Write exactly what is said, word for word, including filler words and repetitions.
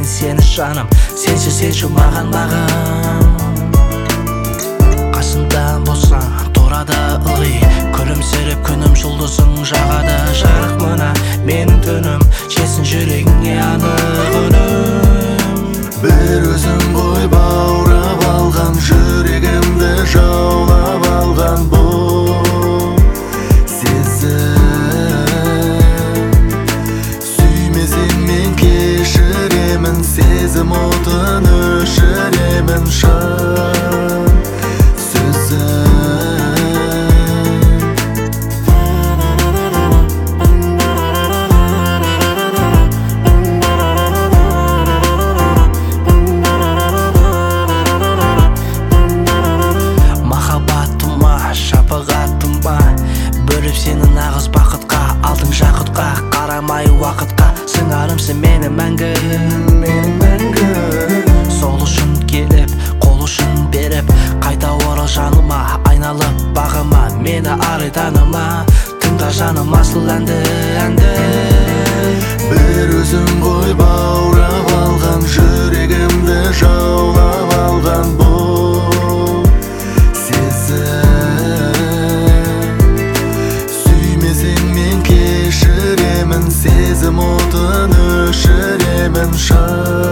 сені жаным, сенші сенші маған бағым. Қасымда болсаң торада ылғи, күлімсіреп күнім жұлдызың жағады. Жарық мына менің түнім, жетсін жүрегіңе анық үнім. Бір өзің ғой баурап алған, жүрегімді жаулап алған бұл сезім. Сүймесең мен кешіремін, сезім отын өшіремін шын сөзім. Бөліп сені нағыз бақытқа, алдың жақұтқа, қарамай уақытқа. Сыңарымсың мені мәңгі, менің мәңгі. сол үшін келіп, қол үшін беріп, қайта орал жаныма, айналып бағыма, мені арай таныма. Тыңда жаным асыл әнді, әнді. Бір өзің ғой баурап алған, жүрегімді жаулап алған бұл сезім. Сезім отын өшіремін шын